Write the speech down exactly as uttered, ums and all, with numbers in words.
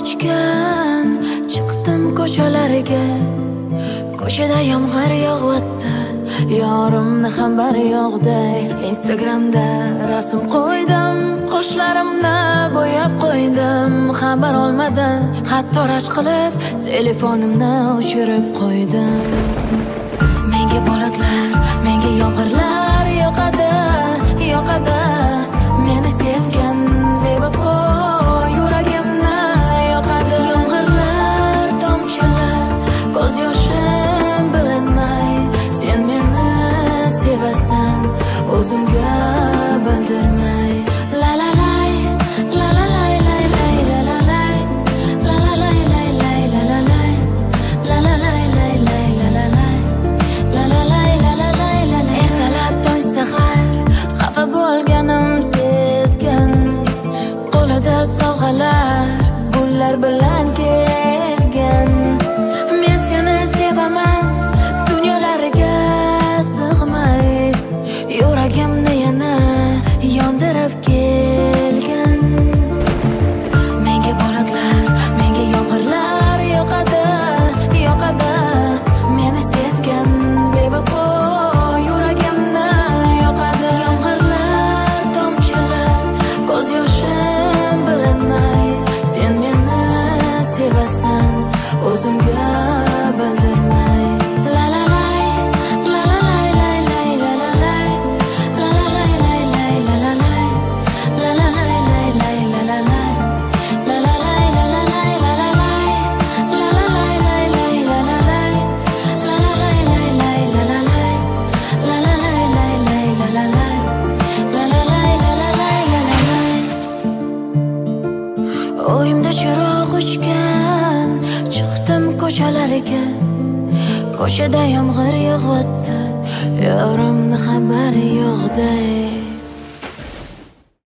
uchgan, chiqdim ko'chalarga. Ko'chada yomg'ir yog'yapti, yorimni ham bari yo'qday. Instagramda rasm qo'ydim, qoshlarimni bo'yab qo'ydim. Xabar olmadim, hatto rashk qilib telefonimni o'chirib qo'ydim. Menga bolotlar, menga yomg'irlar yoqadi, yoqadi. Meni sevgan bevafo yuragimni yoqadi. Yomg'irlar, tomchilar, ko'z yoshim bilinmay. Sen meni sevasan, o'zimga bildirmay. La la lay, la la lay lay lay la la lay, la la lay lay lay la la lay, la la lay lay lay la la lay, la la lay la la lay la la. Ertalab tong sahar, xafa bo'lganim sezgan. Qo'lida sovg'alar, gullar bilan kelgan. Men seni sevaman, dunyolarga sig'may. Yuragimni yana yondirib kelgan. Menga bolotlar, menga yomg'irlar yoqadi, yoqadi. Meni sevgan bevafo yuragimni yoqadi. Yomg'irlar, tomchilar, ko'z yoshim bilinmay. Sen meni sevasan, o'zimga bildirmay. La la lay, la la lay lay lay la la lay, la la lay lay lay la la lay, la la lay lay lay la la lay, la la lay la la lay la la lay, la la lay lay lay la la lay, la la lay lay lay la la lay, la la lay lay lay la la lay, la la lay la la lay la la lay. O'yimda chiroq o'chgan, chiqdim ko'chalarga. Ko'chada yomg'ir yog'yapti, yorimni xabari yo'qday.